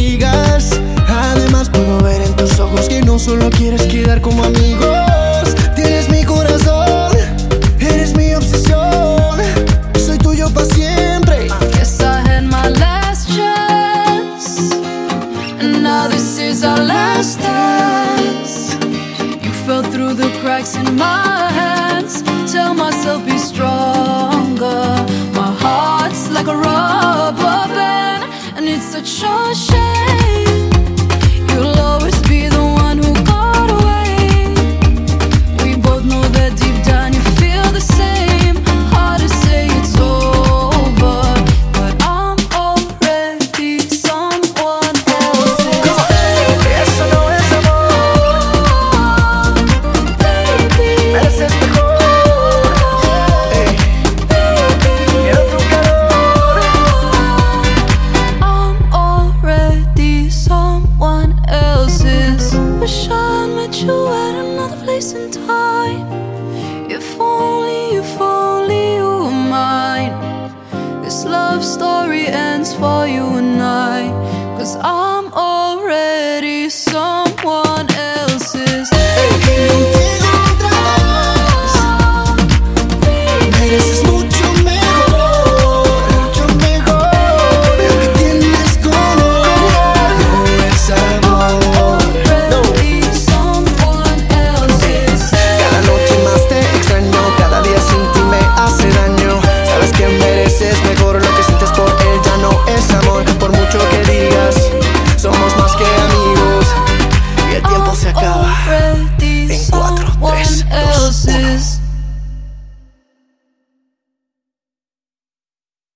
digas. Además puedo ver en tus ojos que no solo quieres quedar como amigos. Tienes mi corazón, eres mi obsesión. Soy tuyo para siempre. Guess I had my last chance, and now this is our last dance. You fell through the cracks in my hands. Tell myself be stronger. My heart's like a rubber band, and it's such a shame